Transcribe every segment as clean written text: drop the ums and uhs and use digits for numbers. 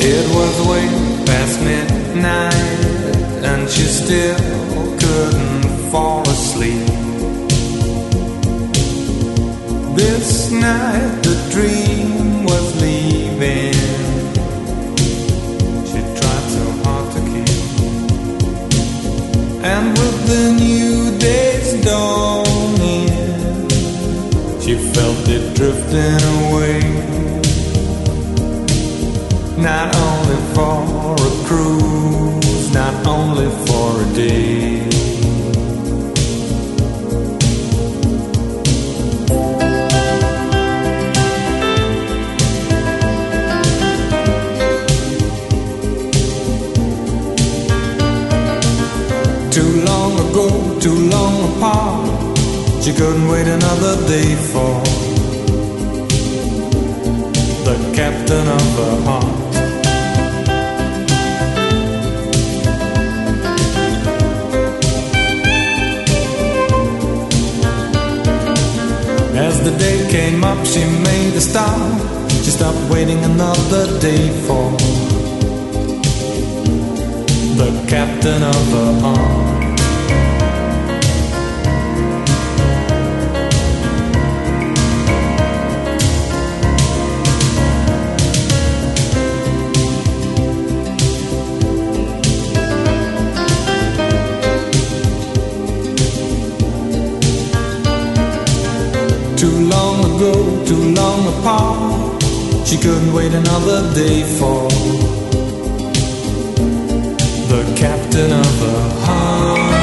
It was way past midnight, and she still couldn't fall asleep. This night the dream was leaving. She tried so hard to keep. And with the new day's dawning, she felt it drifting away. Not only for a cruise, not only for a day. Too long ago, too long apart, she couldn't wait another day for the captain of her heart. As the day came up, she made a stop. She stopped waiting another day for the captain of her heart. Too long ago, too long apart, she couldn't wait another day for the captain of her heart.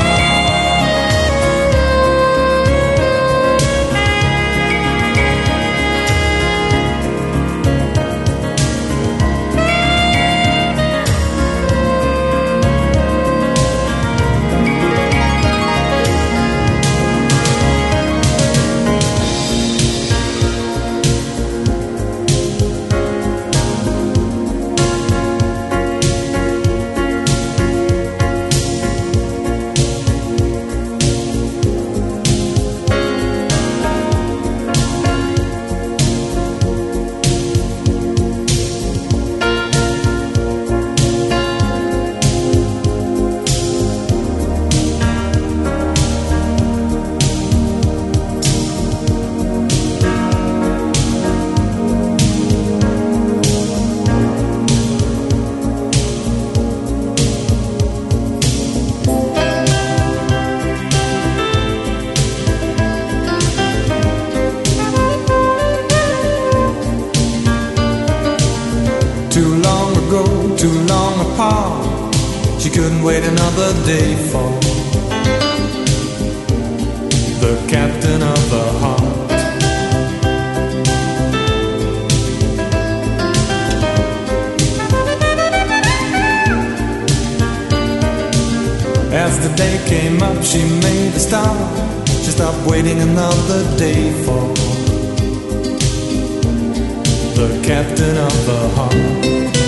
Too long ago, too long apart, she couldn't wait another day for the captain of her heart. As the day came up, she made a stop. She stopped waiting another day for the captain of the heart.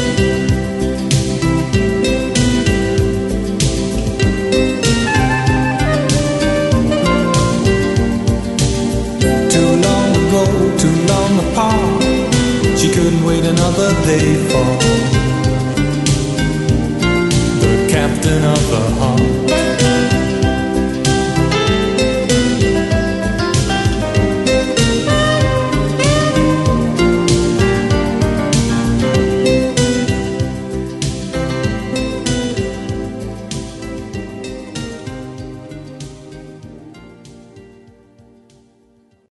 Too long ago, too long apart, she couldn't wait another day for the captain of the